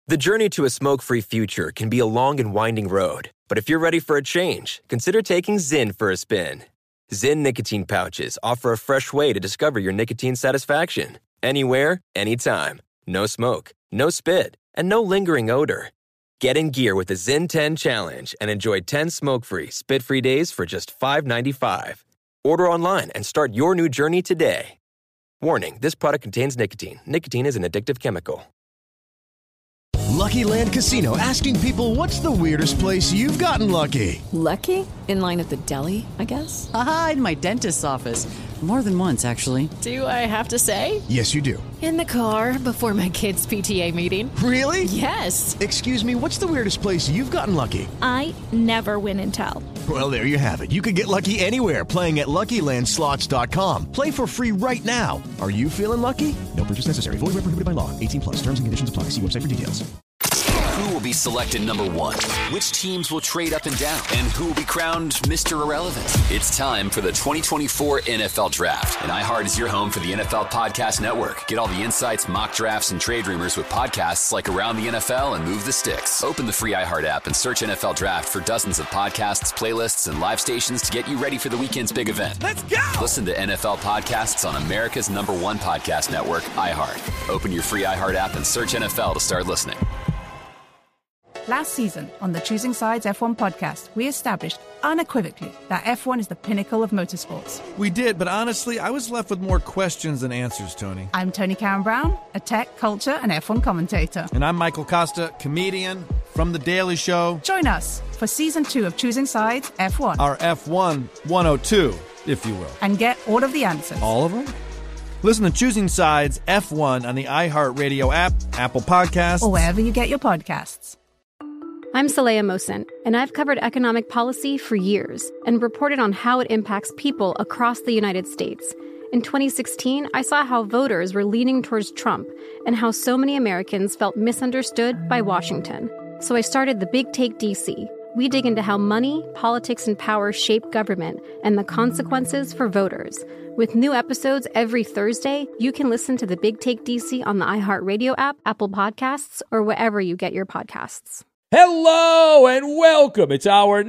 The journey to a smoke-free future can be a long and winding road, but if you're ready for a change, consider taking Zyn for a spin. Zyn nicotine pouches offer a fresh way to discover your nicotine satisfaction. Anywhere, anytime. No smoke, no spit, and no lingering odor. Get in gear with the Zyn 10 Challenge and enjoy 10 smoke-free, spit-free days for just $5.95. Order online and start your new journey today. Warning, this product contains nicotine. Nicotine is an addictive chemical. Lucky Land Casino, asking people, what's the weirdest place you've gotten lucky? Lucky? In line at the deli, I guess? Aha, in my dentist's office. More than once, actually. Do I have to say? Yes, you do. In the car before my kids' PTA meeting. Really? Yes. Excuse me, what's the weirdest place you've gotten lucky? I never win and tell. Well, there you have it. You can get lucky anywhere, playing at LuckyLandSlots.com. Play for free right now. Are you feeling lucky? No purchase necessary. Void where prohibited by law. 18+. Terms and conditions apply. See website for details. Who will be selected number one? Which teams will trade up and down? And who will be crowned Mr. Irrelevant? It's time for the 2024 NFL Draft. And iHeart is your home for the NFL Podcast Network. Get all the insights, mock drafts, and trade rumors with podcasts like Around the NFL and Move the Sticks. Open the free iHeart app and search NFL Draft for dozens of podcasts, playlists, and live stations to get you ready for the weekend's big event. Let's go! Listen to NFL podcasts on America's #1 podcast network, iHeart. Open your free iHeart app and search NFL to start listening. Last season, on the Choosing Sides F1 podcast, we established unequivocally that F1 is the pinnacle of motorsports. We did, but honestly, I was left with more questions than answers, Tony. I'm Tony Karen Brown, a tech, culture, and F1 commentator. And I'm Michael Costa, comedian from The Daily Show. Join us for Season 2 of Choosing Sides F1. Our F1 102, if you will. And get all of the answers. All of them? Listen to Choosing Sides F1 on the iHeartRadio app, Apple Podcasts, or wherever you get your podcasts. I'm Saleha Mohsen, and I've covered economic policy for years and reported on how it impacts people across the United States. In 2016, I saw how voters were leaning towards Trump and how so many Americans felt misunderstood by Washington. So I started The Big Take DC. We dig into how money, politics, and power shape government and the consequences for voters. With new episodes every Thursday, you can listen to The Big Take DC on the iHeartRadio app, Apple Podcasts, or wherever you get your podcasts. Hello and welcome. It's hour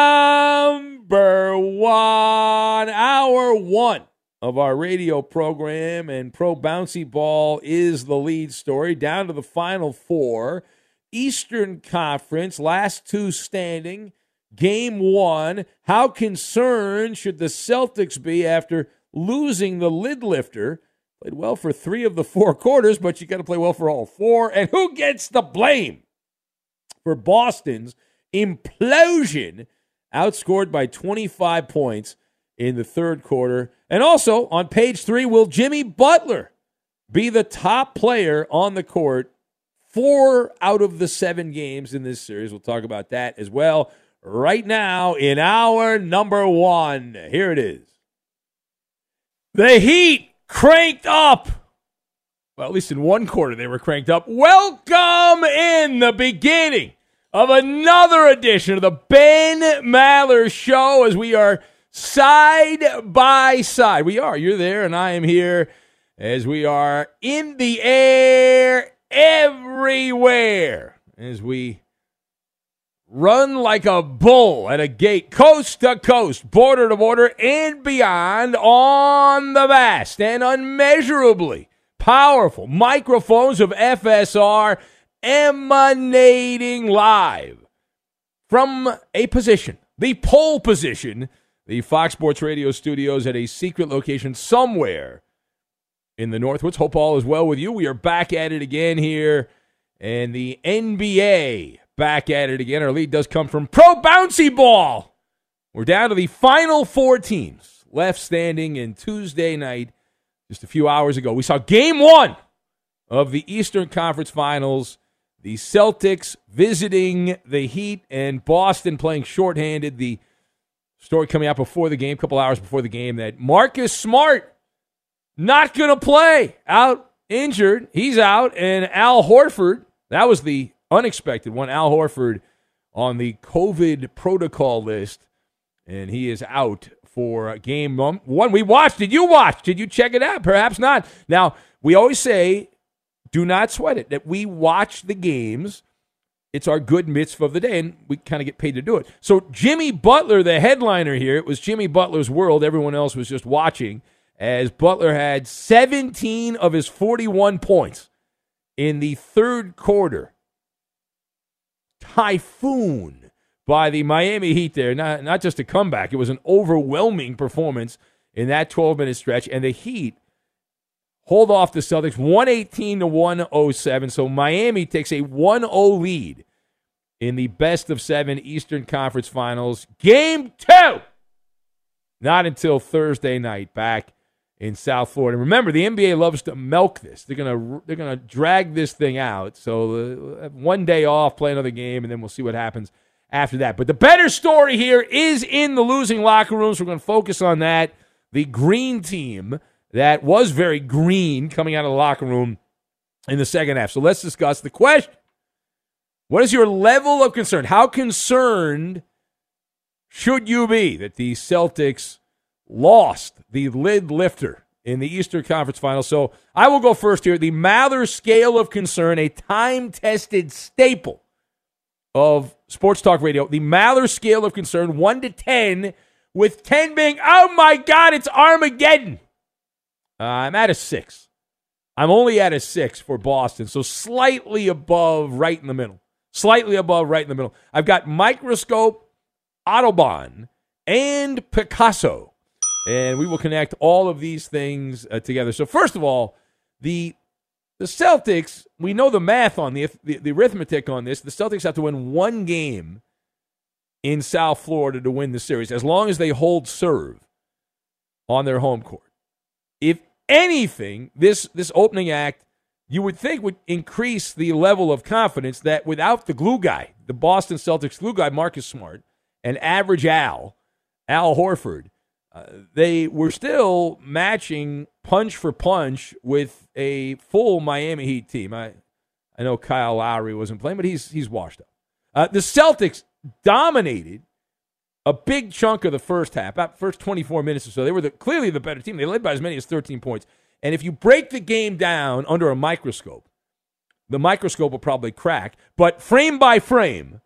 one of our radio program, and Pro Bouncy Ball is the lead story. Down to the Final Four. Eastern Conference, last two standing, Game 1. How concerned should the Celtics be after losing the lid lifter? Played well for 3 of the 4 quarters, but you got to play well for all 4. And who gets the blame for Boston's implosion? Outscored by 25 points in the third quarter. And also, on page 3, will Jimmy Butler be the top player on the court 4 out of the 7 games in this series? We'll talk about that as well right now in hour number 1. Here it is. The Heat cranked up. Well, at least in one quarter they were cranked up. Welcome in the beginning of another edition of the Ben Maller Show, as we are side by side. We are. You're there and I am here, as we are in the air everywhere, as we run like a bull at a gate, coast to coast, border to border, and beyond on the vast and unmeasurably powerful microphones of FSR, emanating live from a position, the pole position, the Fox Sports Radio studios at a secret location somewhere in the Northwoods. Hope all is well with you. We are back at it again here, and the NBA back at it again. Our lead does come from Pro Bouncy Ball. We're down to the final 4 teams left standing, in Tuesday night, just a few hours ago, we saw Game 1 of the Eastern Conference Finals. The Celtics visiting the Heat, and Boston playing shorthanded. The story coming out before the game, a couple hours before the game, that Marcus Smart not going to play, out injured. He's out. And Al Horford, that was the unexpected one. Al Horford on the COVID protocol list, and he is out for Game 1. We watched. Did you watch? Did you check it out? Perhaps not. Now, we always say, Do not sweat it. That we watch the games. It's our good mitzvah of the day, and we kind of get paid to do it. So Jimmy Butler, the headliner here, it was Jimmy Butler's world. Everyone else was just watching as Butler had 17 of his 41 points in the third quarter. Typhoon by the Miami Heat there. Not just a comeback. It was an overwhelming performance in that 12-minute stretch, and the Heat hold off the Celtics 118-107. So Miami takes a 1-0 lead in the best-of-7 Eastern Conference Finals. Game 2! Not until Thursday night back in South Florida. Remember, the NBA loves to milk this. They're gonna drag this thing out. So one day off, play another game, and then we'll see what happens after that. But the better story here is in the losing locker rooms. We're going to focus on that. The green team that was very green coming out of the locker room in the second half. So let's discuss the question. What is your level of concern? How concerned should you be that the Celtics lost the lid lifter in the Eastern Conference Finals? So I will go first here. The Mather scale of concern, a time-tested staple of sports talk radio. The Mather scale of concern, 1 to 10, with 10 being, oh my God, it's Armageddon. I'm at a 6. I'm only at a 6 for Boston, so slightly above right in the middle. Slightly above right in the middle. I've got Microscope, Audubon, and Picasso. And we will connect all of these things together. So first of all, the Celtics, we know the math on the arithmetic on this. The Celtics have to win one game in South Florida to win the series, as long as they hold serve on their home court. If anything, this opening act, you would think would increase the level of confidence that without the glue guy, the Boston Celtics glue guy, Marcus Smart, and average Al Horford, they were still matching punch for punch with a full Miami Heat team. I know Kyle Lowry wasn't playing, but he's washed up. The Celtics dominated a big chunk of the first half, about first 24 minutes or so. They were clearly the better team. They led by as many as 13 points. And if you break the game down under a microscope, the microscope will probably crack. But frame by frame,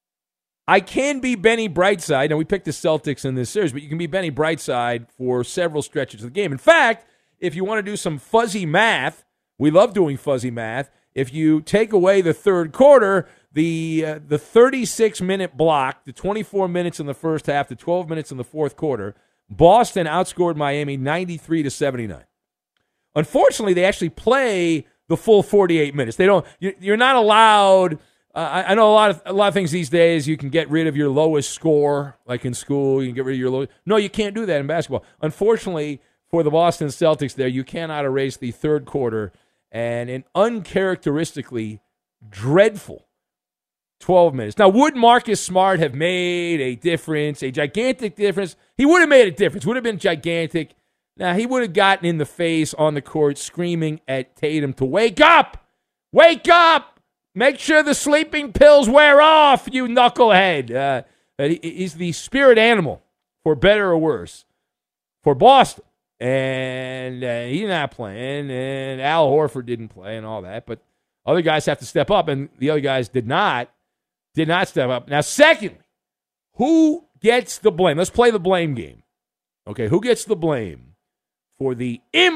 I can be Benny Brightside. Now, we picked the Celtics in this series, but you can be Benny Brightside for several stretches of the game. In fact, if you want to do some fuzzy math, we love doing fuzzy math. If you take away the third quarter, the 36-minute block, the 24 minutes in the first half, the 12 minutes in the fourth quarter, Boston outscored Miami 93-79. Unfortunately, they actually play the full 48 minutes. They don't. You're not allowed. I know a lot of things these days. You can get rid of your lowest score, like in school. You can get rid of your lowest. No, you can't do that in basketball. Unfortunately, for the Boston Celtics, there you cannot erase the third quarter and an uncharacteristically dreadful 12 minutes. Now, would Marcus Smart have made a difference, a gigantic difference? He would have made a difference. Would have been gigantic. Now, he would have gotten in the face on the court screaming at Tatum to wake up! Wake up! Make sure the sleeping pills wear off, you knucklehead. He's the spirit animal, for better or worse, for Boston. And he's not playing, and Al Horford didn't play and all that. But other guys have to step up, and the other guys did not step up. Now, secondly, who gets the blame? Let's play the blame game. Okay, who gets the blame for the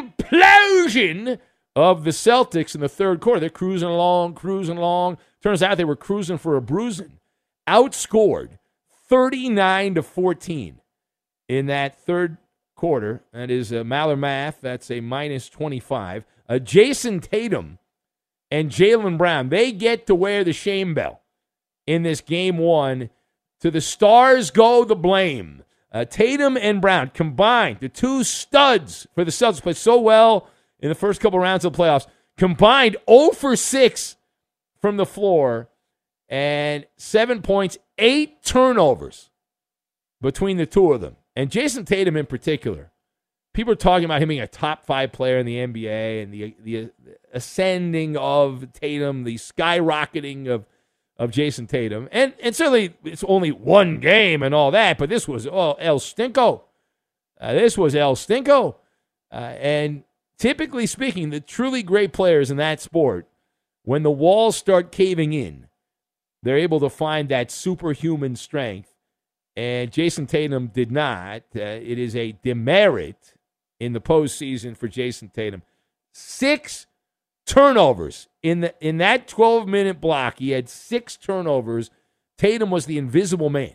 implosion of the Celtics in the third quarter? They're cruising along. Turns out they were cruising for a bruising. Outscored 39-14 in that third quarter. That is Maller math. That's a minus 25. Jason Tatum and Jaylen Brown, they get to wear the shame bell in this game one. To the stars go the blame. Tatum and Brown combined, the two studs for the Celtics, played so well in the first couple rounds of the playoffs, combined 0 for 6 from the floor and 7 points, 8 turnovers between the two of them. And Jason Tatum in particular, people are talking about him being a top 5 player in the NBA and the ascending of Tatum, the skyrocketing of Jason Tatum. And certainly it's only one game and all that, but this was El Stinko. This was El Stinko. And typically speaking, the truly great players in that sport, when the walls start caving in, they're able to find that superhuman strength. And Jason Tatum did not. It is a demerit in the postseason for Jason Tatum. 6 turnovers in that 12-minute block. He had 6 turnovers. Tatum was the invisible man.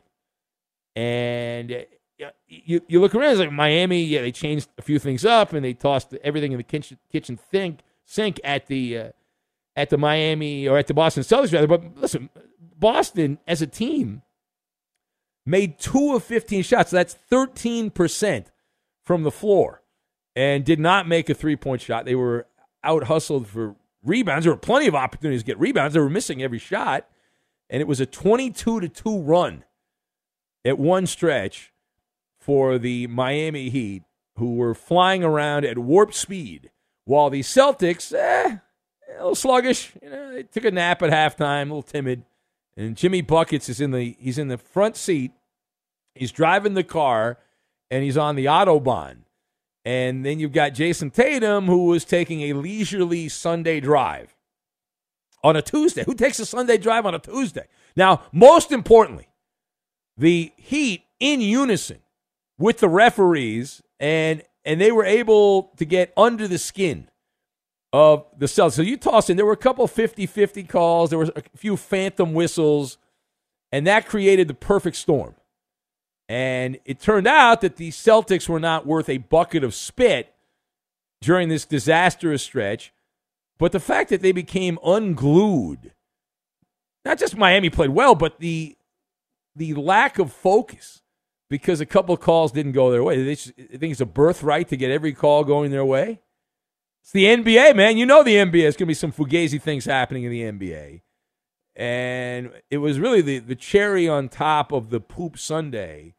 And you look around, it's like Miami, they changed a few things up, and they tossed everything in the kitchen sink at the Miami, or at the Boston Celtics, rather. But listen, Boston, as a team, made 2 of 15 shots. So that's 13% from the floor, and did not make a three-point shot. They were out-hustled for rebounds. There were plenty of opportunities to get rebounds. They were missing every shot, and it was a 22-2 run at one stretch for the Miami Heat, who were flying around at warp speed, while the Celtics, a little sluggish. They took a nap at halftime, a little timid. And Jimmy Buckets is in the front seat. He's driving the car, and he's on the Autobahn. And then you've got Jason Tatum, who was taking a leisurely Sunday drive on a Tuesday. Who takes a Sunday drive on a Tuesday? Now, most importantly, the Heat in unison with the referees, and they were able to get under the skin of the Celtics. So you toss in, there were a couple 50-50 calls. There were a few phantom whistles, and that created the perfect storm. And it turned out that the Celtics were not worth a bucket of spit during this disastrous stretch. But the fact that they became unglued, not just Miami played well, but the lack of focus, because a couple of calls didn't go their way. They think it's a birthright to get every call going their way. It's the NBA, man. You know the NBA. There's going to be some fugazi things happening in the NBA. And it was really the cherry on top of the poop sundae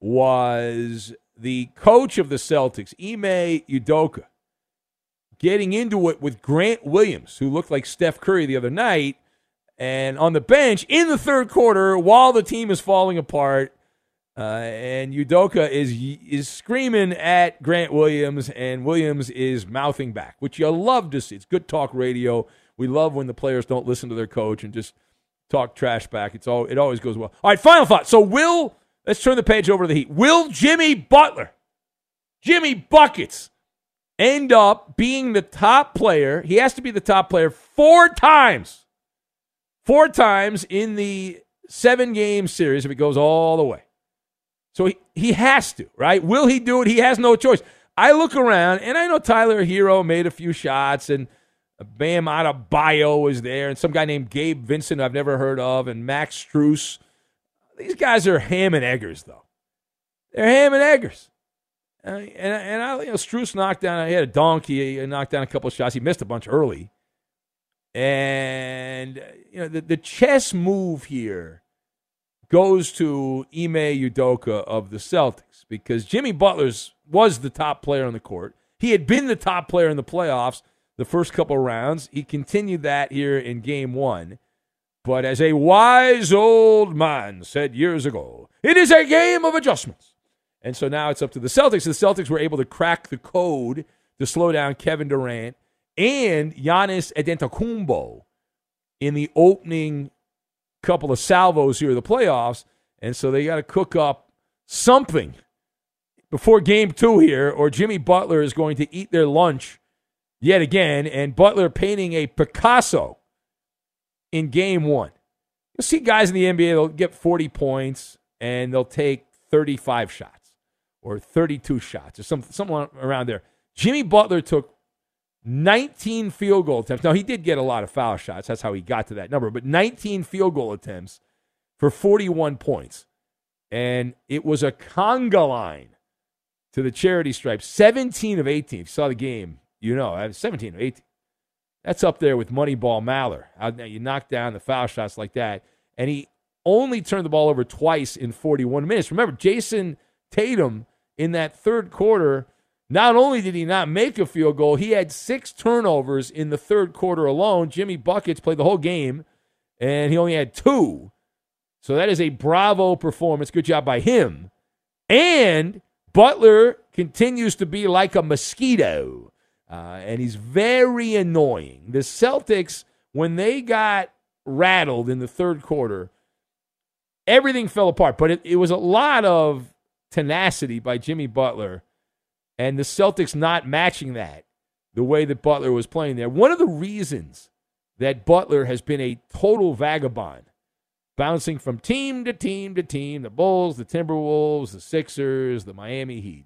was the coach of the Celtics, Ime Udoka, getting into it with Grant Williams, who looked like Steph Curry the other night, and on the bench in the third quarter while the team is falling apart. And Udoka is screaming at Grant Williams, and Williams is mouthing back, which you love to see. It's good talk radio. We love when the players don't listen to their coach and just talk trash back. It always goes well. All right, final thought. So let's turn the page over to the Heat. Will Jimmy Butler, Jimmy Buckets, end up being the top player? He has to be the top player 4 times. 4 times in the 7-game series if it goes all the way. So he has to, right? Will he do it? He has no choice. I look around, and I know Tyler Hero made a few shots, and Bam Adebayo was there, and some guy named Gabe Vincent I've never heard of, and Max Strus. These guys are ham and eggers, though. They're ham and eggers. Strus knocked down, he had a donkey, he knocked down a couple of shots. He missed a bunch early. And, the chess move here goes to Ime Udoka of the Celtics, because Jimmy Butler was the top player on the court. He had been the top player in the playoffs the first couple of rounds. He continued that here in Game 1. But as a wise old man said years ago, it is a game of adjustments. And so now it's up to the Celtics. The Celtics were able to crack the code to slow down Kevin Durant and Giannis Antetokounmpo in the opening couple of salvos here of the playoffs. And so they got to cook up something before Game 2 here, or Jimmy Butler is going to eat their lunch yet again. And Butler painting a Picasso in Game 1. You'll see guys in the NBA, they'll get 40 points, and they'll take 35 shots or 32 shots or something around there. Jimmy Butler took 19 field goal attempts. Now, he did get a lot of foul shots. That's how he got to that number. But 19 field goal attempts for 41 points. And it was a conga line to the charity stripe. 17 of 18. If you saw the game, 17 of 18. That's up there with Moneyball Maller. Now you knock down the foul shots like that. And he only turned the ball over twice in 41 minutes. Remember, Jason Tatum in that third quarter, not only did he not make a field goal, he had 6 turnovers in the third quarter alone. Jimmy Buckets played the whole game, and he only had 2. So that is a bravo performance. Good job by him. And Butler continues to be like a mosquito. and he's very annoying. The Celtics, when they got rattled in the third quarter, everything fell apart. But it was a lot of tenacity by Jimmy Butler, and the Celtics not matching that the way that Butler was playing there. One of the reasons that Butler has been a total vagabond, bouncing from team to team to team, the Bulls, the Timberwolves, the Sixers, the Miami Heat.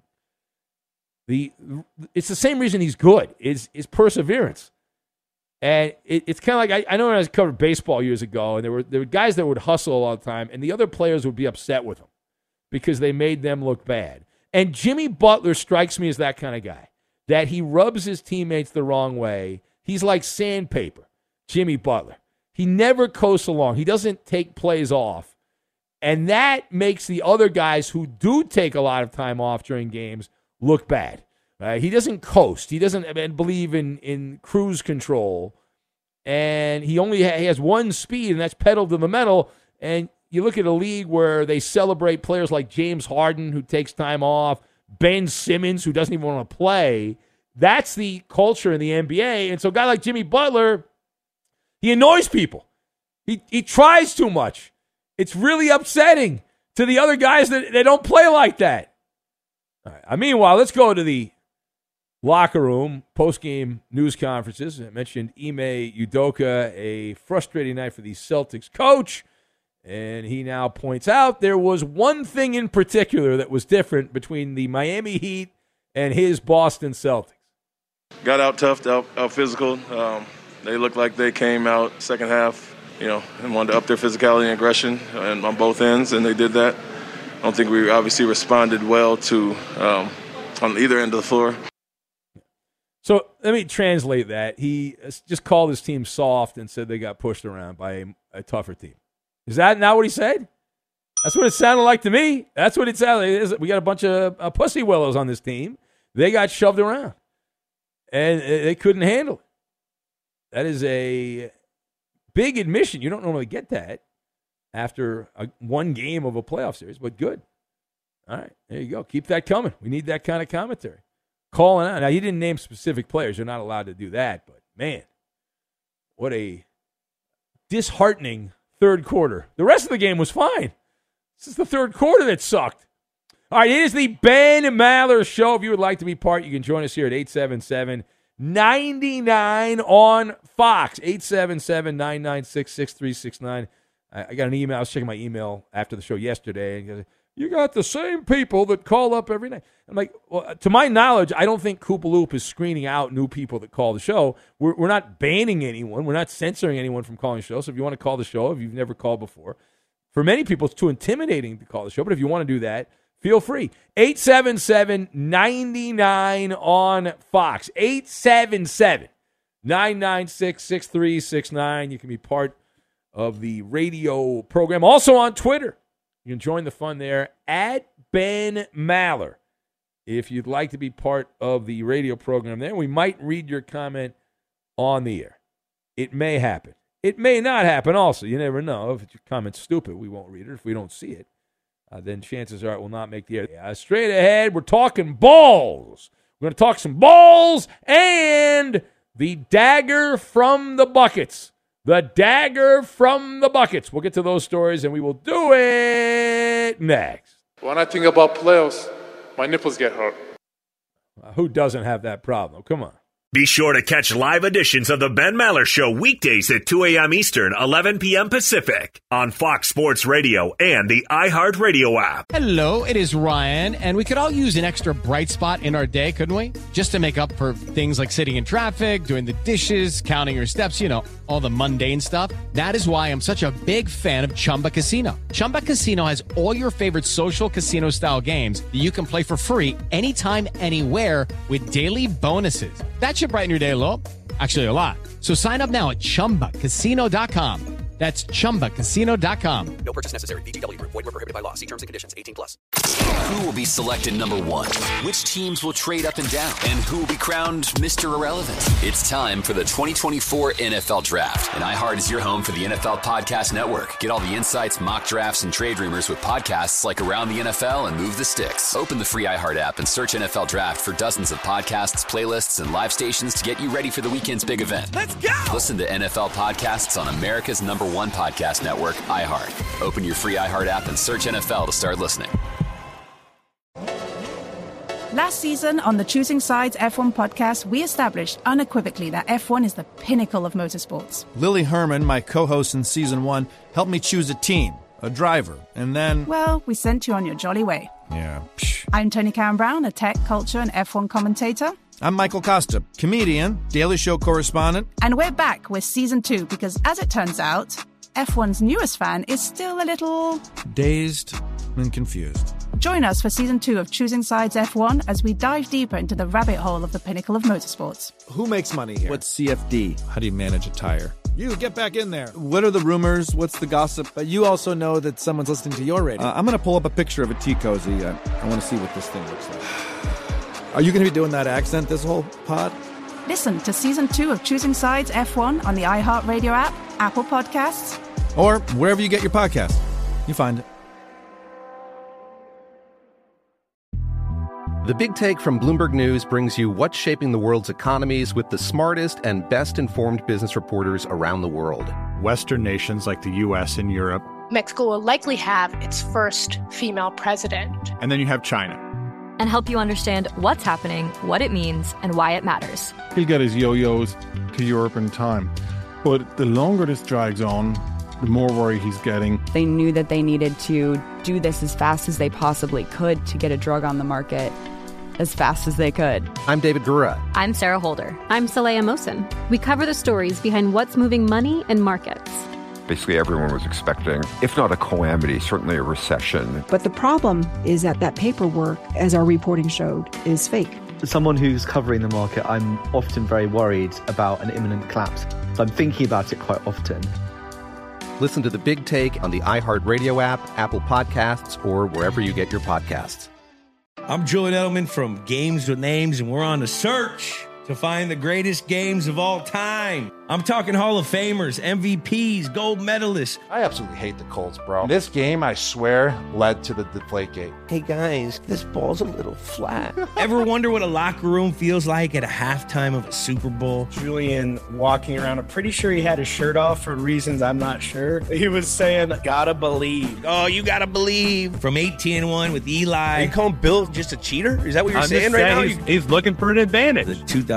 It's the same reason he's good, is perseverance. And it's kind of like, I know when I covered baseball years ago, and there were guys that would hustle all the time, and the other players would be upset with them because they made them look bad. And Jimmy Butler strikes me as that kind of guy, that he rubs his teammates the wrong way. He's like sandpaper, Jimmy Butler. He never coasts along. He doesn't take plays off. And that makes the other guys who do take a lot of time off during games look bad. Right? He doesn't coast. He doesn't believe in cruise control. And he only has one speed, and that's pedal to the metal. And you look at a league where they celebrate players like James Harden, who takes time off, Ben Simmons, who doesn't even want to play. That's the culture in the NBA. And so a guy like Jimmy Butler, he annoys people. He tries too much. It's really upsetting to the other guys that they don't play like that. All right. Meanwhile, let's go to the locker room, post-game news conferences. I mentioned Ime Udoka, a frustrating night for the Celtics coach. And he now points out there was one thing in particular that was different between the Miami Heat and his Boston Celtics. Got out tough, out physical. They looked like they came out second half, and wanted to up their physicality and aggression on both ends, and they did that. I don't think we obviously responded well to on either end of the floor. So let me translate that. He just called his team soft and said they got pushed around by a tougher team. Is that not what he said? That's what it sounded like to me. That's what it sounded like. We got a bunch of pussy willows on this team. They got shoved around, and they couldn't handle it. That is a big admission. You don't normally get that after one game of a playoff series, but good. All right, there you go. Keep that coming. We need that kind of commentary. Calling out. Now, he didn't name specific players. You're not allowed to do that, but, man, what a disheartening third quarter. The rest of the game was fine. This is the third quarter that sucked. All right, it is the Ben Maller Show. If you would like to be part, you can join us here at 877-99 on Fox. 877-996-6369. I got an email. I was checking my email after the show yesterday. And you got the same people that call up every night. I'm like, well, to my knowledge, I don't think Koopaloop is screening out new people that call the show. We're not banning anyone. We're not censoring anyone from calling the show. So if you want to call the show, if you've never called before, for many people, it's too intimidating to call the show. But if you want to do that, feel free. 877-99 on Fox. 877-996-6369. You can be part of the radio program. Also on Twitter. You can join the fun there at Ben Maller. If you'd like to be part of the radio program there, we might read your comment on the air. It may happen. It may not happen also. You never know. If your comment's stupid, we won't read it. If we don't see it, then chances are it will not make the air. Straight ahead, we're talking balls. We're going to talk some balls and the dagger from the buckets. The dagger from the buckets. We'll get to those stories, and we will do it next. When I think about playoffs, my nipples get hurt. Who doesn't have that problem? Come on. Be sure to catch live editions of the Ben Maller Show weekdays at 2 a.m. Eastern, 11 p.m. Pacific on Fox Sports Radio and the iHeartRadio app. Hello, it is Ryan, and we could all use an extra bright spot in our day, couldn't we? Just to make up for things like sitting in traffic, doing the dishes, counting your steps, all the mundane stuff. That is why I'm such a big fan of Chumba Casino. Chumba Casino has all your favorite social casino-style games that you can play for free anytime, anywhere with daily bonuses. That should brighten your day a little. Actually, a lot. So sign up now at ChumbaCasino.com. That's ChumbaCasino.com. No purchase necessary. VGW Group. Void where prohibited by law. See terms and conditions. 18+. Who will be selected number one? Which teams will trade up and down? And who will be crowned Mr. Irrelevant? It's time for the 2024 NFL Draft. And iHeart is your home for the NFL Podcast Network. Get all the insights, mock drafts, and trade rumors with podcasts like Around the NFL and Move the Sticks. Open the free iHeart app and search NFL Draft for dozens of podcasts, playlists, and live stations to get you ready for the weekend's big event. Let's go! Listen to NFL podcasts on America's #1 podcast network, iHeart. Open your free iHeart app and search NFL to start listening. Last season on the Choosing Sides F1 podcast, we established unequivocally that F1 is the pinnacle of motorsports. Lily Herman, my co-host in Season 1, helped me choose a team, a driver, and then... Well, we sent you on your jolly way. Yeah. I'm Tony Karen Brown, a tech, culture, and F1 commentator. I'm Michael Costa, comedian, Daily Show correspondent. And we're back with Season 2 because, as it turns out, F1's newest fan is still a little... dazed and confused. Join us for Season 2 of Choosing Sides F1 as we dive deeper into the rabbit hole of the pinnacle of motorsports. Who makes money here? What's CFD? How do you manage a tire? You, get back in there. What are the rumors? What's the gossip? But you also know that someone's listening to your radio. I'm going to pull up a picture of a tea cozy. I want to see what this thing looks like. Are you going to be doing that accent this whole pod? Listen to Season 2 of Choosing Sides F1 on the iHeart Radio app, Apple Podcasts, or wherever you get your podcast. You find it. The Big Take from Bloomberg News brings you what's shaping the world's economies with the smartest and best-informed business reporters around the world. Western nations like the U.S. and Europe. Mexico will likely have its first female president. And then you have China. And help you understand what's happening, what it means, and why it matters. He'll get his yo-yos to Europe in time. But the longer this drags on, the more worry he's getting. They knew that they needed to do this as fast as they possibly could to get a drug on the market as fast as they could. I'm David Gura. I'm Sarah Holder. I'm Saleha Mohsen. We cover the stories behind what's moving money and markets. Basically, everyone was expecting, if not a calamity, certainly a recession. But the problem is that paperwork, as our reporting showed, is fake. As someone who's covering the market, I'm often very worried about an imminent collapse. So I'm thinking about it quite often. Listen to The Big Take on the iHeart Radio app, Apple Podcasts, or wherever you get your podcasts. I'm Julian Edelman from Games with Names, and we're on a search to find the greatest games of all time. I'm talking Hall of Famers, MVPs, gold medalists. I absolutely hate the Colts, bro. This game, I swear, led to the Deflategate. Hey, guys, this ball's a little flat. Ever wonder what a locker room feels like at a halftime of a Super Bowl? Julian walking around, I'm pretty sure he had his shirt off for reasons I'm not sure. He was saying, gotta believe. Oh, you gotta believe. From 18-1 with Eli. Are you calling Bill just a cheater? Is that what you're saying right now? He's looking for an advantage. The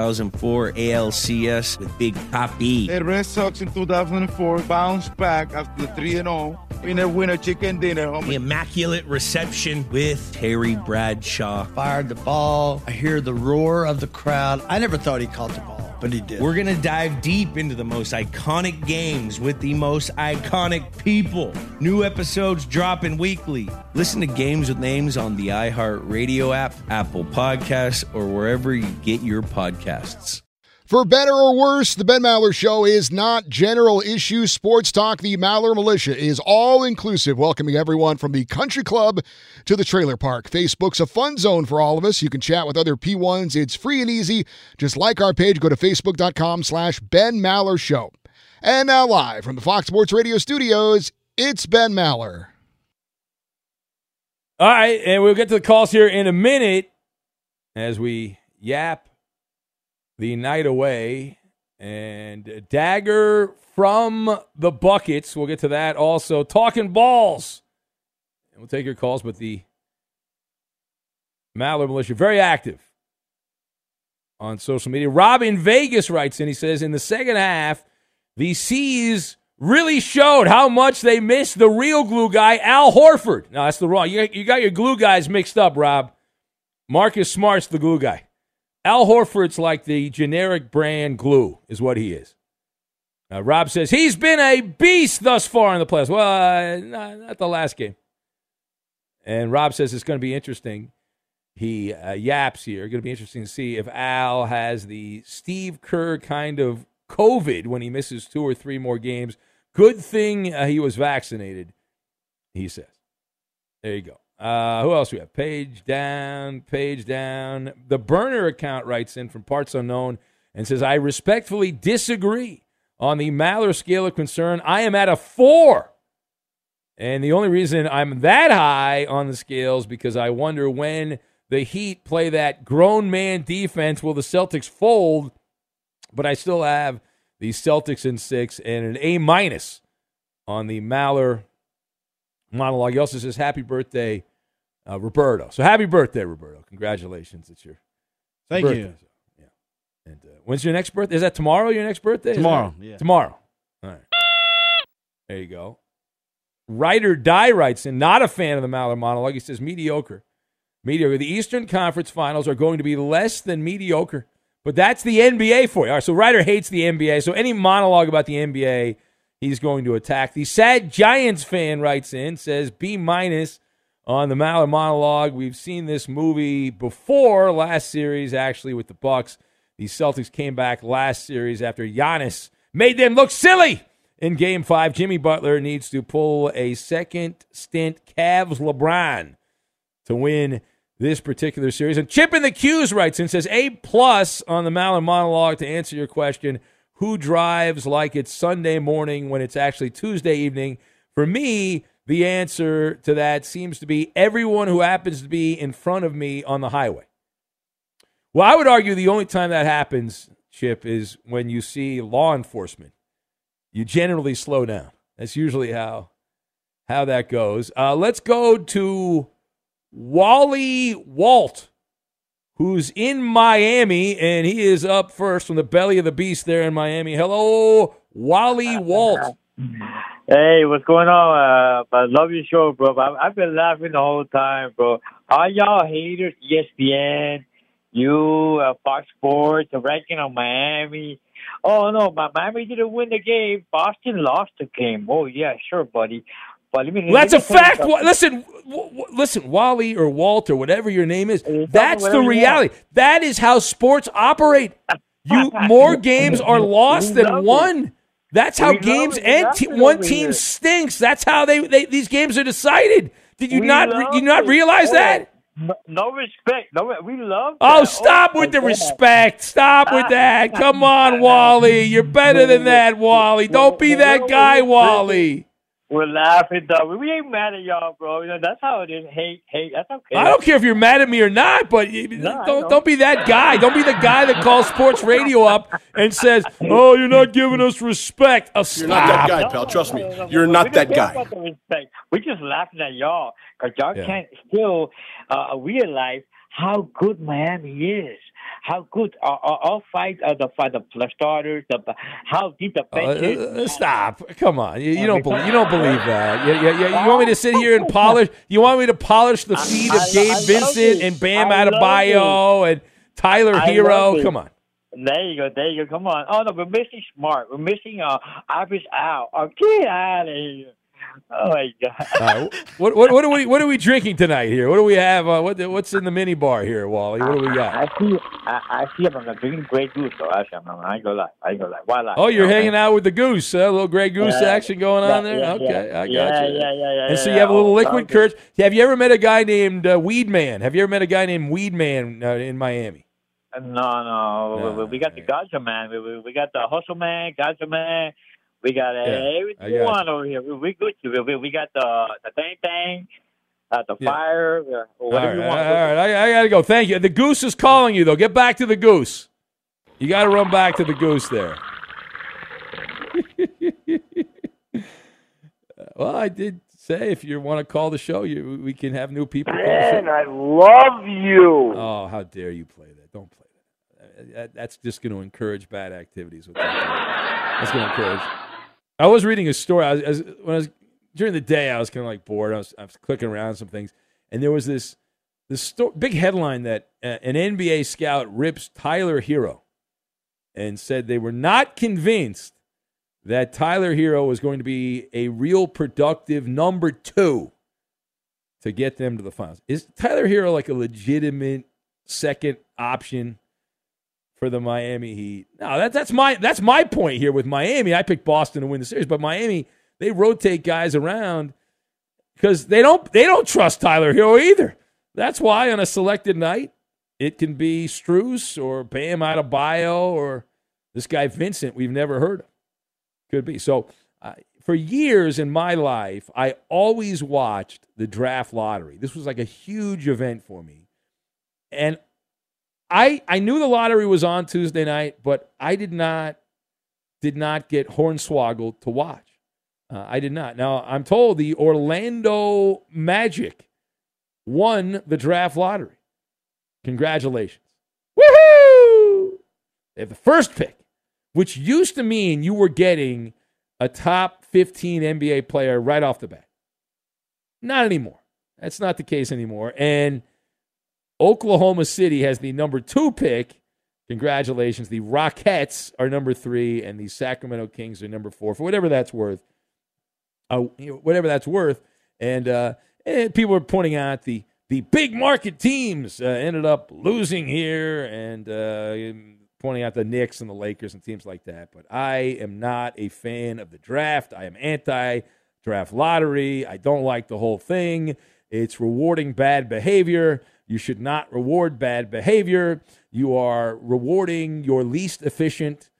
2004 ALCS with Big Papi. The Red Sox in 2004 bounced back after 3-0. Winner chicken dinner. The Immaculate Reception with Terry Bradshaw. Fired the ball. I hear the roar of the crowd. I never thought he caught the ball, but he did. We're going to dive deep into the most iconic games with the most iconic people. New episodes dropping weekly. Listen to Games with Names on the iHeart Radio app, Apple Podcasts, or wherever you get your podcasts. For better or worse, the Ben Maller Show is not general issue sports talk. The Maller Militia is all-inclusive, welcoming everyone from the country club to the trailer park. Facebook's a fun zone for all of us. You can chat with other P1s. It's free and easy. Just like our page. Go to facebook.com/Ben Maller Show. And now live from the Fox Sports Radio studios, it's Ben Maller. All right, and we'll get to the calls here in a minute as we yap the night away. And Dagger from the Buckets. We'll get to that also. Talking balls. And we'll take your calls, but the Maller Militia, very active on social media. Rob in Vegas writes in, he says, in the second half, the C's really showed how much they missed the real glue guy, Al Horford. No, that's the wrong. You got your glue guys mixed up, Rob. Marcus Smart's the glue guy. Al Horford's like the generic brand glue is what he is. Rob says he's been a beast thus far in the playoffs. Well, not the last game. And Rob says it's going to be interesting. He yaps here. Going to be interesting to see if Al has the Steve Kerr kind of COVID when he misses 2 or 3 more games. Good thing he was vaccinated, he says. There you go. Who else we have? Page down. The burner account writes in from Parts Unknown and says, I respectfully disagree on the Maller scale of concern. I am at a 4. And the only reason I'm that high on the scales because I wonder when the Heat play that grown man defense, will the Celtics fold? But I still have the Celtics in 6 and an A- on the Maller monologue. He also says, happy birthday, Roberto. So happy birthday, Roberto. Congratulations. It's your birthday. You. Yeah. And when's your next birthday? Is that tomorrow, your next birthday? Tomorrow, yeah. Tomorrow. All right. There you go. Ryder Die writes in, not a fan of the Maller monologue. He says, mediocre. The Eastern Conference Finals are going to be less than mediocre. But that's the NBA for you. All right, so Ryder hates the NBA. So any monologue about the NBA, he's going to attack. The Sad Giants fan writes in, says B- on the Maller monologue. We've seen this movie before, last series, actually, with the Bucks. The Celtics came back last series after Giannis made them look silly in Game 5. Jimmy Butler needs to pull a second stint Cavs LeBron to win this particular series. And Chip in the Q's writes in, says A+ on the Maller monologue to answer your question, who drives like it's Sunday morning when it's actually Tuesday evening? For me, the answer to that seems to be everyone who happens to be in front of me on the highway. Well, I would argue the only time that happens, Chip, is when you see law enforcement. You generally slow down. That's usually how that goes. Let's go to Wally Walt, who's in Miami, and he is up first from the belly of the beast there in Miami. Hello, Wally Walt. Hey, what's going on? I love your show, bro. I've been laughing the whole time, bro. All y'all haters, ESPN, you, Fox Sports, the ranking on Miami. Oh, no, Miami didn't win the game. Boston lost the game. Oh, yeah, sure, buddy. But that's a fact. Listen, Wally or Walt or whatever your name is, that's the reality. That is how sports operate. More games are lost than won. That's how games end. One team stinks. That's how these games are decided. Did you not realize that? No respect. No, we love that. Oh, stop with the respect. Stop with that. Come on, Wally. You're better than that, Wally. Don't be that guy, Wally. We're laughing, though. We ain't mad at y'all, bro. That's how it is. Hate. That's okay. I don't care if you're mad at me or not, but don't be that guy. Don't be the guy that calls sports radio up and says, "Oh, you're not giving us respect." You're not that guy, pal. Trust me. You're not that guy. We're just laughing at y'all because y'all can't still realize how good Miami is. How good all five the starters, how deep the bench is. Stop! Come on, you don't believe that. You want me to sit here and polish? You want me to polish the feet of Gabe Vincent and Bam Adebayo and Tyler Hero? Come on. There you go. Come on. Oh no, we're missing Smart. We're missing Iris out. Oh, get out of here. Oh my God! What are we drinking tonight here? What do we have? What's in the mini bar here, Wally? What do we got? I see. I'm drinking Grey Goose. So actually, I ain't gonna lie. Why lie? Oh, you're hanging out with the Goose. A little Grey Goose action going on there. Okay, I got you. Yeah. And so you have a little liquid courage. Have you ever met a guy named Weed Man? Have you ever met a guy named Weed Man in Miami? No. We got the Gotcha Man. We got the Hustle Man, Gotcha Man. We got everything you want over here. We good. We got the thing, the fire, whatever you want. All right, I got to go. Thank you. The Goose is calling you, though. Get back to the Goose. You got to run back to the Goose there. Well, I did say if you want to call the show, we can have new people call the show. Man, I love you. Oh, how dare you play that. Don't play that. That's just going to encourage bad activities. That's going to encourage. I was reading a story. During the day, I was kind of like bored. I was clicking around some things, and there was this big headline that an NBA scout rips Tyler Hero, and said they were not convinced that Tyler Hero was going to be a real productive number 2 to get them to the finals. Is Tyler Hero like a legitimate second option for the Miami Heat. No, that's my point here with Miami. I picked Boston to win the series, but Miami, they rotate guys around because they don't trust Tyler Hero either. That's why on a selected night, it can be Strus or Bam Adebayo or this guy Vincent we've never heard of. Could be. So for years in my life, I always watched the draft lottery. This was like a huge event for me. And I knew the lottery was on Tuesday night, but I did not get hornswoggled to watch. I did not. Now, I'm told the Orlando Magic won the draft lottery. Congratulations. Woohoo! They have the first pick, which used to mean you were getting a top 15 NBA player right off the bat. Not anymore. That's not the case anymore. And Oklahoma City has the number 2 pick. Congratulations. The Rockets are number 3, and the Sacramento Kings are number 4, for whatever that's worth. Whatever that's worth. And people are pointing out the big market teams ended up losing here, and pointing out the Knicks and the Lakers and teams like that. But I am not a fan of the draft. I am anti-draft lottery. I don't like the whole thing. It's rewarding bad behavior. You should not reward bad behavior. You are rewarding your least efficient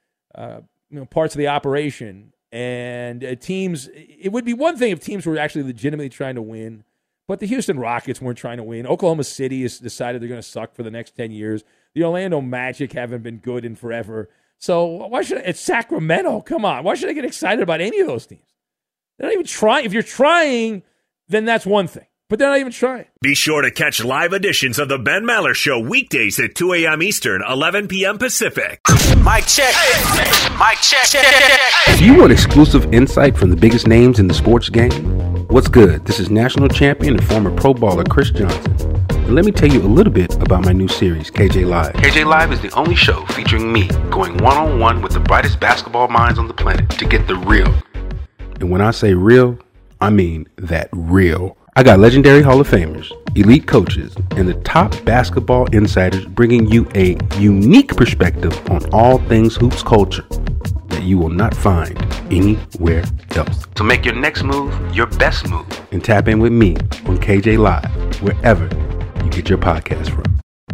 parts of the operation. And teams, it would be one thing if teams were actually legitimately trying to win, but the Houston Rockets weren't trying to win. Oklahoma City has decided they're going to suck for the next 10 years. The Orlando Magic haven't been good in forever. So why should it's Sacramento? Come on. Why should I get excited about any of those teams? They're not even trying. If you're trying, then that's one thing. But they're not even trying. Be sure to catch live editions of the Ben Maller Show weekdays at 2 a.m. Eastern, 11 p.m. Pacific. Mic check. Mic check. Do you want exclusive insight from the biggest names in the sports game? What's good? This is national champion and former pro baller Chris Johnson. And let me tell you a little bit about my new series, KJ Live. KJ Live is the only show featuring me going one-on-one with the brightest basketball minds on the planet to get the real. And when I say real, I mean that real. I got legendary Hall of Famers, elite coaches, and the top basketball insiders bringing you a unique perspective on all things hoops culture that you will not find anywhere else. So make your next move your best move and tap in with me on KJ Live, wherever you get your podcast from.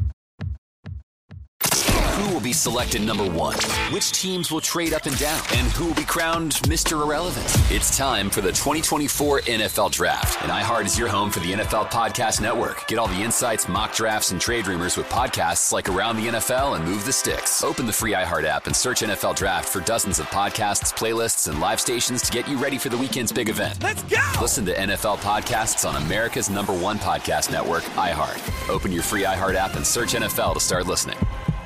Who will be selected number 1? Which teams will trade up and down? And who will be crowned Mr. Irrelevant? It's time for the 2024 NFL Draft. And iHeart is your home for the NFL Podcast Network. Get all the insights, mock drafts, and trade rumors with podcasts like Around the NFL and Move the Sticks. Open the free iHeart app and search NFL Draft for dozens of podcasts, playlists, and live stations to get you ready for the weekend's big event. Let's go! Listen to NFL podcasts on America's #1 podcast network, iHeart. Open your free iHeart app and search NFL to start listening.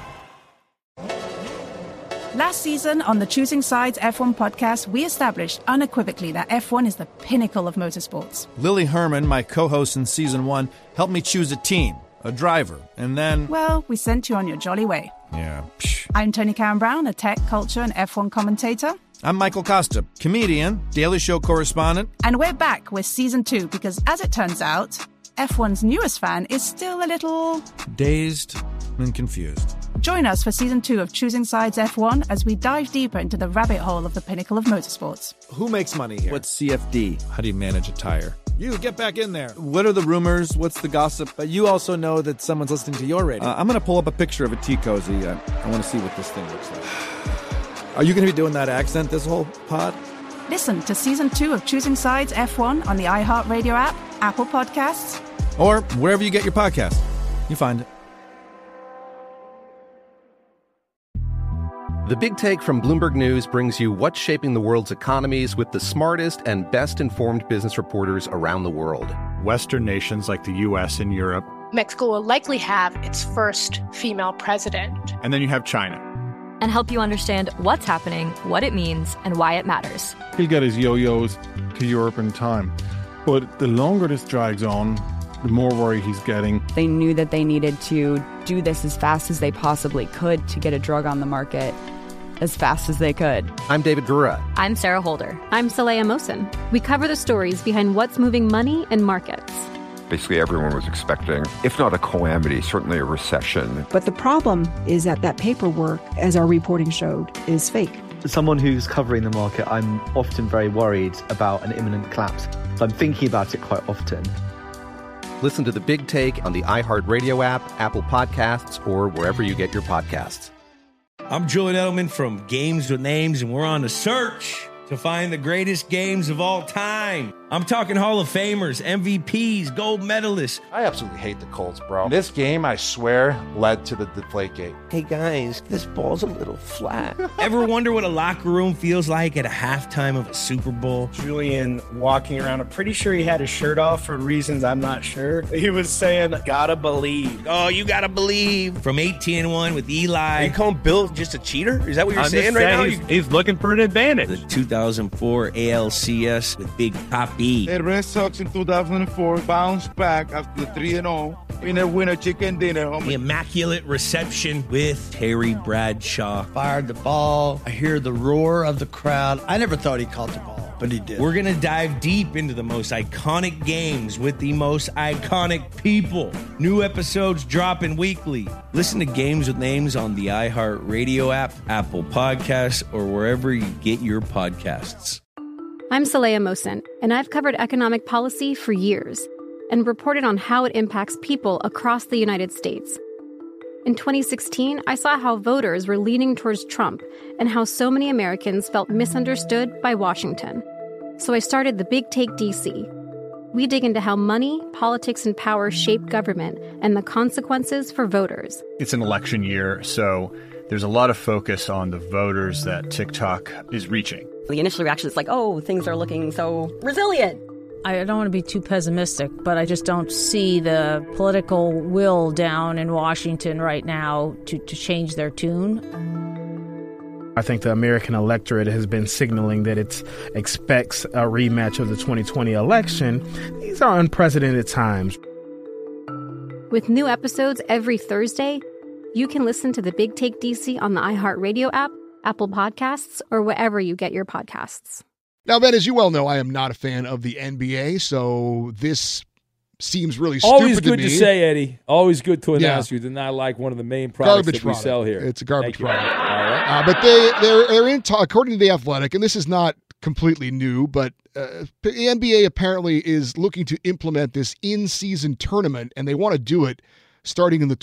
Last season on the Choosing Sides F1 podcast, we established unequivocally that F1 is the pinnacle of motorsports. Lily Herman, my co-host in Season 1, helped me choose a team, a driver, and then... Well, we sent you on your jolly way. Yeah. I'm Tony Karen Brown, a tech, culture, and F1 commentator. I'm Michael Costa, comedian, Daily Show correspondent. And we're back with Season 2 because, as it turns out, F1's newest fan is still a little... dazed and confused. Join us for Season 2 of Choosing Sides F1 as we dive deeper into the rabbit hole of the pinnacle of motorsports. Who makes money here? What's CFD? How do you manage a tire? You, get back in there. What are the rumors? What's the gossip? But you also know that someone's listening to your radio. I'm going to pull up a picture of a tea cozy. I want to see what this thing looks like. Are you going to be doing that accent this whole pod? Listen to Season 2 of Choosing Sides F1 on the iHeartRadio app, Apple Podcasts, or wherever you get your podcasts. You find it. The Big Take from Bloomberg News brings you what's shaping the world's economies with the smartest and best-informed business reporters around the world. Western nations like the U.S. and Europe. Mexico will likely have its first female president. And then you have China. And help you understand what's happening, what it means, and why it matters. He'll get his yo-yos to Europe in time. But the longer this drags on, the more worry he's getting. They knew that they needed to do this as fast as they possibly could to get a drug on the market as fast as they could. I'm David Gura. I'm Sarah Holder. I'm Saleha Mohsin. We cover the stories behind what's moving money and markets. Basically, everyone was expecting, if not a calamity, certainly a recession. But the problem is that paperwork, as our reporting showed, is fake. As someone who's covering the market, I'm often very worried about an imminent collapse. So I'm thinking about it quite often. Listen to The Big Take on the iHeartRadio app, Apple Podcasts, or wherever you get your podcasts. I'm Julian Edelman from Games with Names, and we're on a search to find the greatest games of all time. I'm talking Hall of Famers, MVPs, gold medalists. I absolutely hate the Colts, bro. This game, I swear, led to the Deflategate. Hey, guys, this ball's a little flat. Ever wonder what a locker room feels like at a halftime of a Super Bowl? Julian walking around, I'm pretty sure he had his shirt off for reasons I'm not sure. He was saying, gotta believe. Oh, you gotta believe. From 18-1 with Eli. Are you calling Bill just a cheater? Is that what you're saying right now? He's looking for an advantage. The 2004 ALCS with Big Papi. The Red Sox in 2004 bounced back after 3-0. Winner chicken dinner. The Immaculate Reception with Terry Bradshaw. Fired the ball. I hear the roar of the crowd. I never thought he caught the ball, but he did. We're going to dive deep into the most iconic games with the most iconic people. New episodes dropping weekly. Listen to Games with Names on the iHeartRadio app, Apple Podcasts, or wherever you get your podcasts. I'm Saleha Mohsin, and I've covered economic policy for years and reported on how it impacts people across the United States. In 2016, I saw how voters were leaning towards Trump and how so many Americans felt misunderstood by Washington. So I started The Big Take DC. We dig into how money, politics, and power shape government and the consequences for voters. It's an election year, so there's a lot of focus on the voters that TikTok is reaching. The initial reaction is like, oh, things are looking so resilient. I don't want to be too pessimistic, but I just don't see the political will down in Washington right now to change their tune. I think the American electorate has been signaling that it expects a rematch of the 2020 election. These are unprecedented times. With new episodes every Thursday, you can listen to The Big Take DC on the iHeartRadio app, Apple Podcasts, or wherever you get your podcasts. Now, Ben, as you well know, I am not a fan of the NBA, so this seems really stupid to me. Always good to say, Eddie. Always good to announce you do not like one of the main products we sell here. It's a garbage product. All right. But they're in according to The Athletic, and this is not completely new, but the NBA apparently is looking to implement this in-season tournament, and they want to do it starting in the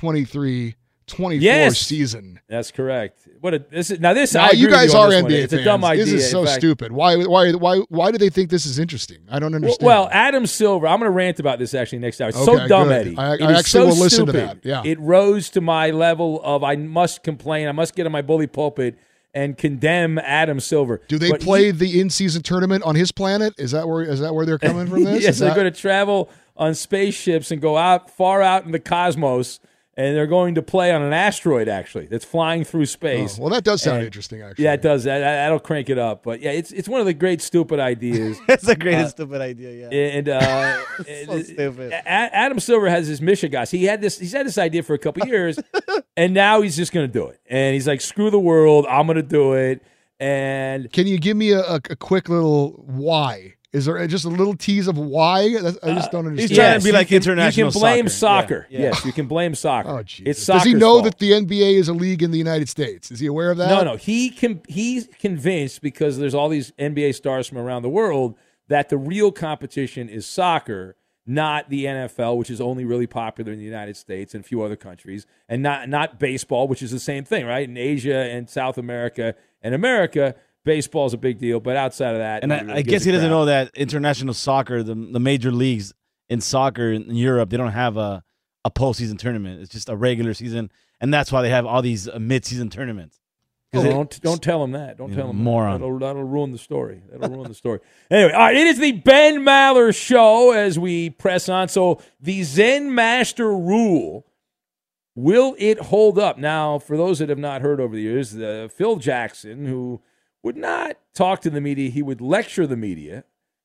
2023-24 season. That's correct. Now you guys are NBA fans. It's a dumb idea. This is so stupid. Why do they think this is interesting? I don't understand. Well, Adam Silver, I'm going to rant about this actually next hour. It's okay, so dumb, good. Eddie. I actually will listen to that. Yeah. It rose to my level of I must complain. I must get on my bully pulpit and condemn Adam Silver. Do they play the in-season tournament on his planet? Is that where they're coming from this? Yes, they're going to travel on spaceships and go far out in the cosmos. And they're going to play on an asteroid, actually, that's flying through space. Oh, well, that does sound interesting, actually. Yeah, it does. That'll crank it up. But, yeah, it's one of the great stupid ideas. It's the greatest stupid idea, yeah. And so stupid. Adam Silver has his Michigas. He's had this idea for a couple years, and now he's just going to do it. And he's like, screw the world. I'm going to do it. And can you give me a quick little why? Is there just a little tease of why? I just don't understand. He's trying to be like international. You can blame soccer. Yeah. Yes, you can blame soccer. Oh, geez. It's soccer's Does he know fault. that the NBA is a league in the United States? Is he aware of that? No. He's convinced because there's all these NBA stars from around the world that the real competition is soccer, not the NFL, which is only really popular in the United States and a few other countries, and not baseball, which is the same thing, right? In Asia and South America and America, baseball's a big deal, but outside of that, and I guess he doesn't know that international soccer, the major leagues in soccer in Europe, they don't have a postseason tournament. It's just a regular season, and that's why they have all these mid-season tournaments. Don't tell him that. Don't tell him moron. That'll ruin the story. Anyway, all right, it is the Ben Maller Show as we press on. So the Zen Master Rule, will it hold up? Now, for those that have not heard over the years, Phil Jackson, who would not talk to the media. He would lecture the media,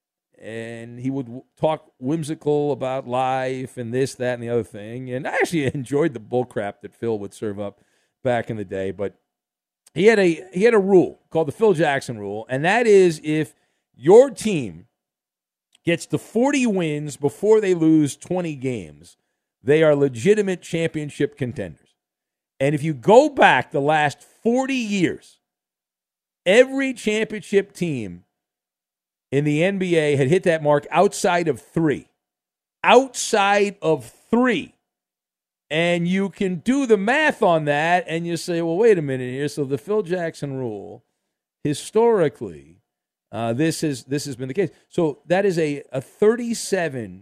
and he would talk whimsical about life and this, that, and the other thing. And I actually enjoyed the bullcrap that Phil would serve up back in the day. But he had a rule called the Phil Jackson rule, and that is if your team gets to 40 wins before they lose 20 games, they are legitimate championship contenders. And if you go back the last 40 years, every championship team in the NBA had hit that mark outside of 3. Outside of 3. And you can do the math on that, and you say, well, wait a minute here. So the Phil Jackson rule, historically, this has been the case. So that is a 37-3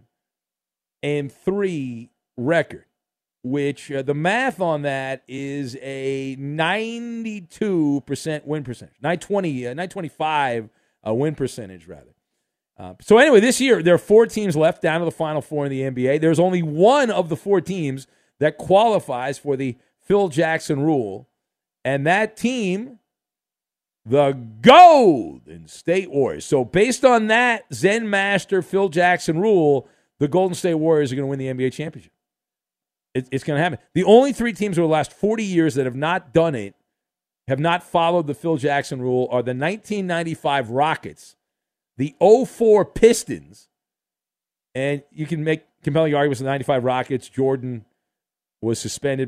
record, which the math on that is a 92% win percentage, 925 win percentage, rather. So anyway, this year, there are 4 teams left down to the Final Four in the NBA. There's only one of the 4 teams that qualifies for the Phil Jackson rule, and that team, the Golden State Warriors. So based on that Zen Master Phil Jackson rule, the Golden State Warriors are going to win the NBA championship. It's going to happen. The only 3 teams over the last 40 years that have not done it, have not followed the Phil Jackson rule, are the 1995 Rockets, the 2004 Pistons, and you can make compelling arguments for the 95 Rockets. Jordan was suspended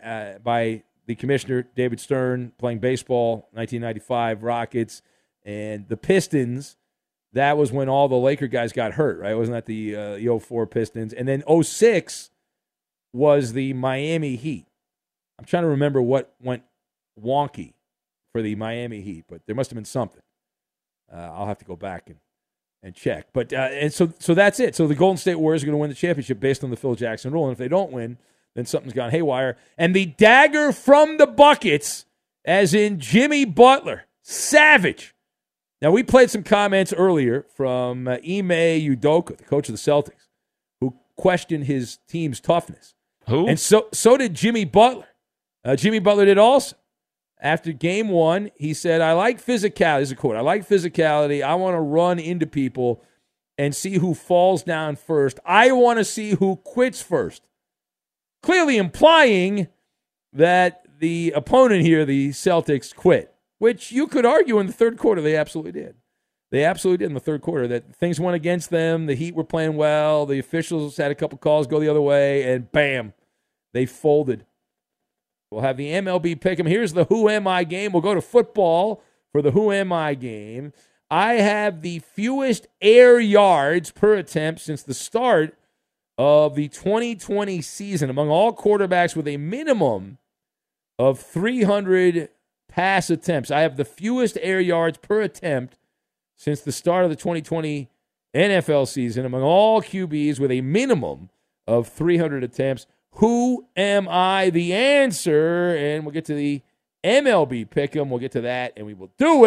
by the commissioner, David Stern, playing baseball, 1995 Rockets. And the Pistons, that was when all the Laker guys got hurt, right? Wasn't that the 2004 Pistons? And then 2006 was the Miami Heat. I'm trying to remember what went wonky for the Miami Heat, but there must have been something. I'll have to go back and check. But and so that's it. So the Golden State Warriors are going to win the championship based on the Phil Jackson rule. And if they don't win, then something's gone haywire. And the dagger from the buckets, as in Jimmy Butler, savage. Now, we played some comments earlier from Ime Udoka, the coach of the Celtics, who questioned his team's toughness. Who? And so did Jimmy Butler. Jimmy Butler did also. After game 1, he said, I like physicality. This is a quote. I like physicality. I want to run into people and see who falls down first. I want to see who quits first. Clearly implying that the opponent here, the Celtics, quit, which you could argue in the third quarter they absolutely did. They absolutely did in the third quarter. That things went against them. The Heat were playing well. The officials had a couple calls go the other way, and bam, they folded. We'll have the MLB pick'em. Here's the Who Am I game. We'll go to football for the Who Am I game. I have the fewest air yards per attempt since the start of the 2020 season among all quarterbacks with a minimum of 300 pass attempts. I have the fewest air yards per attempt since the start of the 2020 NFL season among all QBs with a minimum of 300 attempts. Who am I? The answer, and we'll get to the MLB pick'em. We'll get to that, and we will do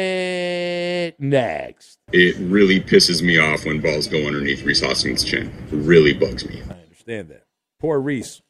it next. It really pisses me off when balls go underneath Reese Hoskins' chin. It really bugs me. I understand that. Poor Reese.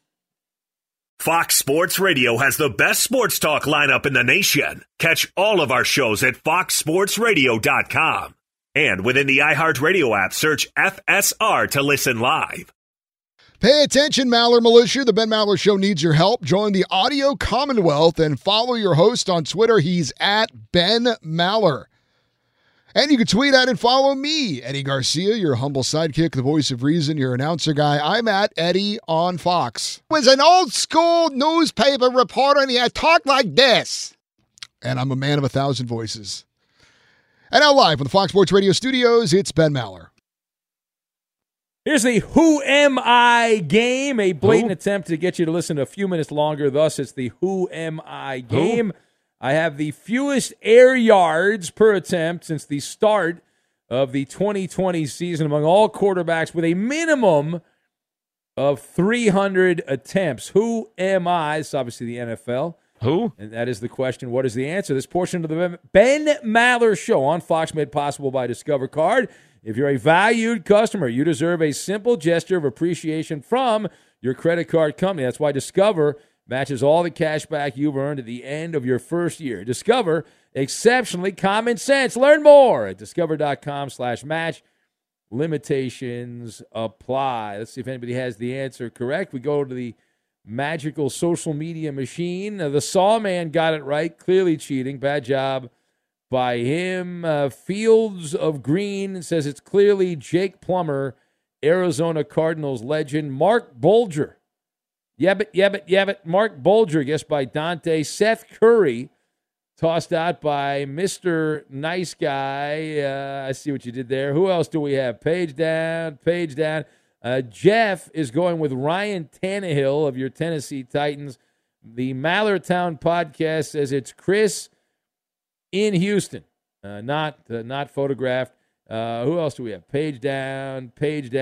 Fox Sports Radio has the best sports talk lineup in the nation. Catch all of our shows at foxsportsradio.com. And within the iHeartRadio app, search FSR to listen live. Pay attention, Maller Militia. The Ben Maller Show needs your help. Join the Audio Commonwealth and follow your host on Twitter. He's at Ben Maller. And you can tweet at and follow me, Eddie Garcia, your humble sidekick, the voice of reason, your announcer guy. I'm at Eddie on Fox. Was an old school newspaper reporter, and he talked like this. And I'm a man of 1,000 voices. And now live from the Fox Sports Radio studios, it's Ben Maller. Here's the Who Am I game, a blatant attempt to get you to listen a few minutes longer. Thus, it's the Who Am I game. I have the fewest air yards per attempt since the start of the 2020 season among all quarterbacks with a minimum of 300 attempts. Who am I? It's obviously the NFL. Who? And that is the question. What is the answer? This portion of the Ben Maller Show on Fox made possible by Discover Card. If you're a valued customer, you deserve a simple gesture of appreciation from your credit card company. That's why Discover matches all the cash back you've earned at the end of your first year. Discover, exceptionally common sense. Learn more at discover.com/match. Limitations apply. Let's see if anybody has the answer correct. We go to the magical social media machine. The Saw Man got it right. Clearly cheating. Bad job by him. Fields of Green says it's clearly Jake Plummer, Arizona Cardinals legend. Mark Bulger. Yeah, but Mark Bulger, guessed by Dante. Seth Curry, tossed out by Mr. Nice Guy. I see what you did there. Who else do we have? Page down. Jeff is going with Ryan Tannehill of your Tennessee Titans. The Mallertown podcast says it's Chris in Houston, not photographed. Who else do we have? Page down.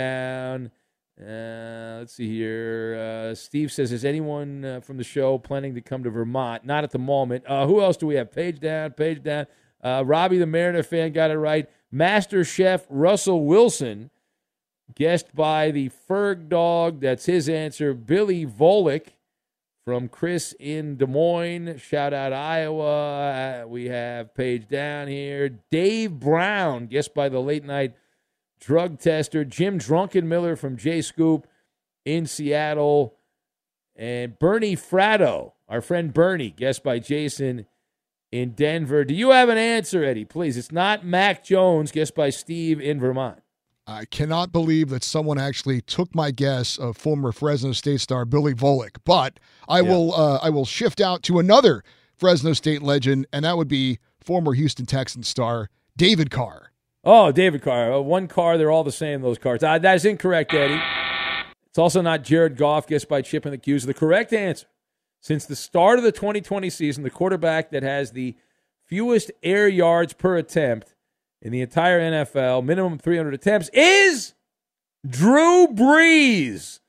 Let's see here. Steve says, is anyone from the show planning to come to Vermont? Not at the moment. Who else do we have? Page down. Robbie the Mariner fan got it right. Master Chef Russell Wilson, guessed by the Ferg Dog. That's his answer. Billy Volick from Chris in Des Moines. Shout out Iowa. We have page down here. Dave Brown, guessed by the late night drug tester. Jim Drunkenmiller from J Scoop in Seattle. And Bernie Fratto, our friend Bernie, guessed by Jason in Denver. Do you have an answer, Eddie? Please. It's not Mac Jones, guessed by Steve in Vermont. I cannot believe that someone actually took my guess of former Fresno State star Billy Volick, but I will shift out to another Fresno State legend, and that would be former Houston Texans star David Carr. Oh, David Carr. One Carr, they're all the same, those Carrs. That is incorrect, Eddie. It's also not Jared Goff, guessed by Chip and the Q's. The correct answer, since the start of the 2020 season, the quarterback that has the fewest air yards per attempt in the entire NFL, minimum 300 attempts, is Drew Brees.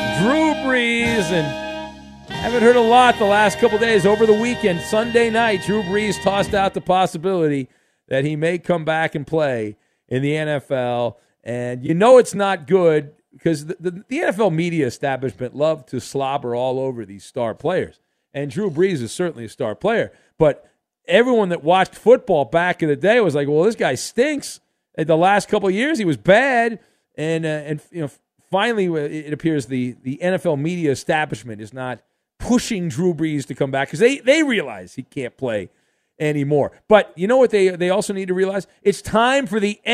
And I haven't heard a lot the last couple days. Over the weekend, Sunday night, Drew Brees tossed out the possibility that he may come back and play in the NFL. And you know it's not good because the NFL media establishment love to slobber all over these star players. And Drew Brees is certainly a star player. But everyone that watched football back in the day was like, well, this guy stinks. In the last couple of years, he was bad. And finally, it appears the NFL media establishment is not pushing Drew Brees to come back because they realize he can't play anymore. But you know what they also need to realize? It's time for the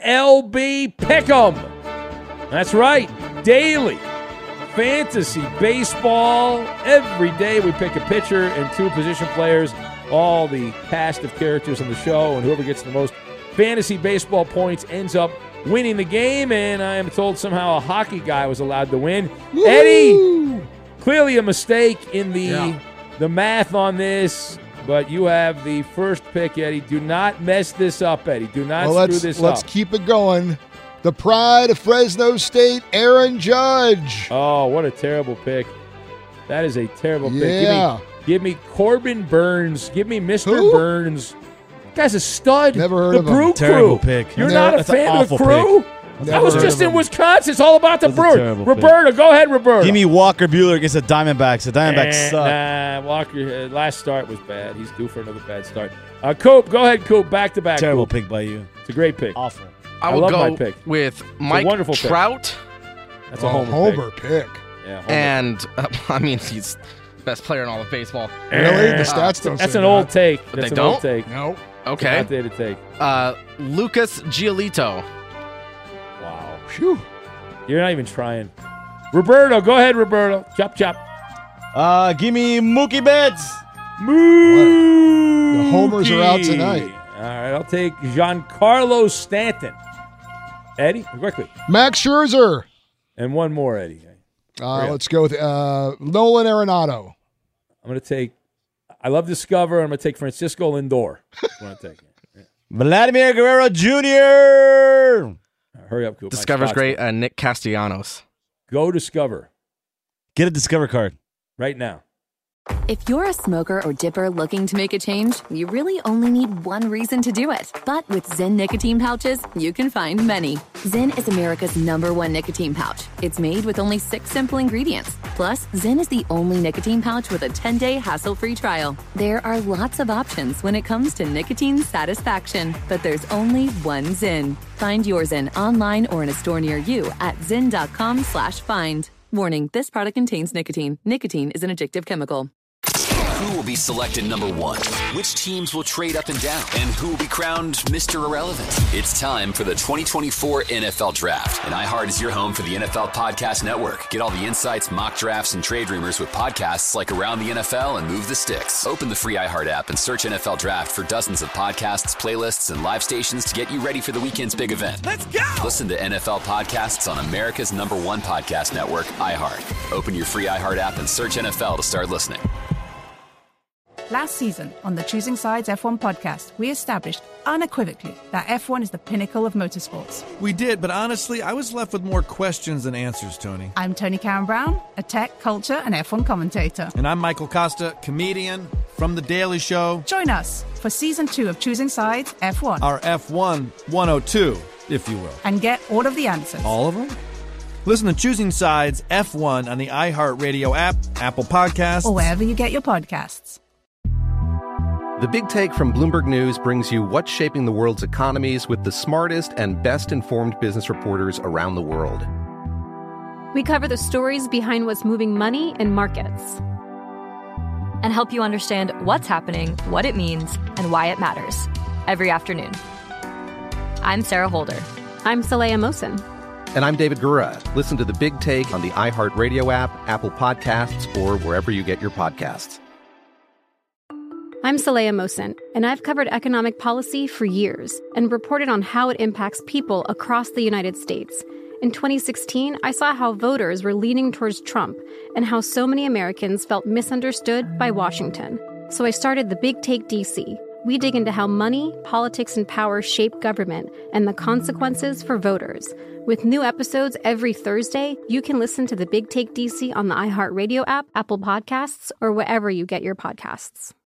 MLB Pick'em. That's right. Daily fantasy baseball. Every day we pick a pitcher and two position players, all the cast of characters on the show, and whoever gets the most fantasy baseball points ends up winning the game. And I am told somehow a hockey guy was allowed to win. Woo! Eddie, clearly a mistake in the math on this. But you have the first pick, Eddie. Do not mess this up, Eddie. Do not screw this up. Let's keep it going. The pride of Fresno State, Aaron Judge. Oh, what a terrible pick. That is a terrible pick. Yeah. Give me Corbin Burns. Give me Mr. Burns. That guy's a stud. Never heard of him. The Brew Terrible Crew. pick. You're not a fan of the Crew? I was just in Wisconsin. It's all about the Brewers. Pick. Roberta, go ahead, Roberta. Give me Walker Buehler against the Diamondbacks. The Diamondbacks suck. Nah, Walker, last start was bad. He's due for another bad start. Coop, go ahead, Coop. Back-to-back. Terrible Coop. pick by you. It's a great pick. Awful. I will love go my pick. with Mike wonderful Trout. Pick. That's a homer pick. Yeah, homer. And, I mean, he's the best player in all of baseball. Really? The stats don't That's say an that. old take. But That's they an don't? old take. No. Okay. Not there to take. Lucas Giolito. Wow. Phew. You're not even trying. Roberto, go ahead, Roberto. Chop. Give me Mookie Betts. The homers are out tonight. All right, I'll take Giancarlo Stanton. Eddie, quickly. Max Scherzer. And one more, Eddie. Let's go with Nolan Arenado. I'm going to take, I love Discover. I'm going to take Francisco Lindor. I'm going to take it. Vladimir Guerrero Jr. Hurry up, Coop. Discover's great. Nick Castellanos. Go Discover. Get a Discover card. Right now. If you're a smoker or dipper looking to make a change, you really only need one reason to do it. But with Zyn nicotine pouches, you can find many. Zyn is America's #1 nicotine pouch. It's made with only 6 simple ingredients. Plus, Zyn is the only nicotine pouch with a 10-day hassle-free trial. There are lots of options when it comes to nicotine satisfaction, but there's only one Zyn. Find your Zyn online or in a store near you at zyn.com/find. Warning, this product contains nicotine. Nicotine is an addictive chemical. Who will be selected number one? Which teams will trade up and down? And who will be crowned Mr. Irrelevant? It's time for the 2024 NFL Draft. And iHeart is your home for the NFL Podcast Network. Get all the insights, mock drafts, and trade rumors with podcasts like Around the NFL and Move the Sticks. Open the free iHeart app and search NFL Draft for dozens of podcasts, playlists, and live stations to get you ready for the weekend's big event. Let's go! Listen to NFL podcasts on America's #1 podcast network, iHeart. Open your free iHeart app and search NFL to start listening. Last season on the Choosing Sides F1 podcast, we established unequivocally that F1 is the pinnacle of motorsports. We did, but honestly, I was left with more questions than answers, Tony. I'm Tony Karen Brown, a tech, culture, and F1 commentator. And I'm Michael Costa, comedian from The Daily Show. Join us for Season 2 of Choosing Sides F1. Our F1 102, if you will. And get all of the answers. All of them? Listen to Choosing Sides F1 on the iHeartRadio app, Apple Podcasts, or wherever you get your podcasts. The Big Take from Bloomberg News brings you what's shaping the world's economies with the smartest and best-informed business reporters around the world. We cover the stories behind what's moving money and markets, and help you understand what's happening, what it means, and why it matters every afternoon. I'm Sarah Holder. I'm Saleha Mohsin. And I'm David Gura. Listen to The Big Take on the iHeartRadio app, Apple Podcasts, or wherever you get your podcasts. I'm Saleha Mohsin, and I've covered economic policy for years and reported on how it impacts people across the United States. In 2016, I saw how voters were leaning towards Trump and how so many Americans felt misunderstood by Washington. So I started The Big Take DC. We dig into how money, politics, and power shape government and the consequences for voters. With new episodes every Thursday, you can listen to The Big Take DC on the iHeartRadio app, Apple Podcasts, or wherever you get your podcasts.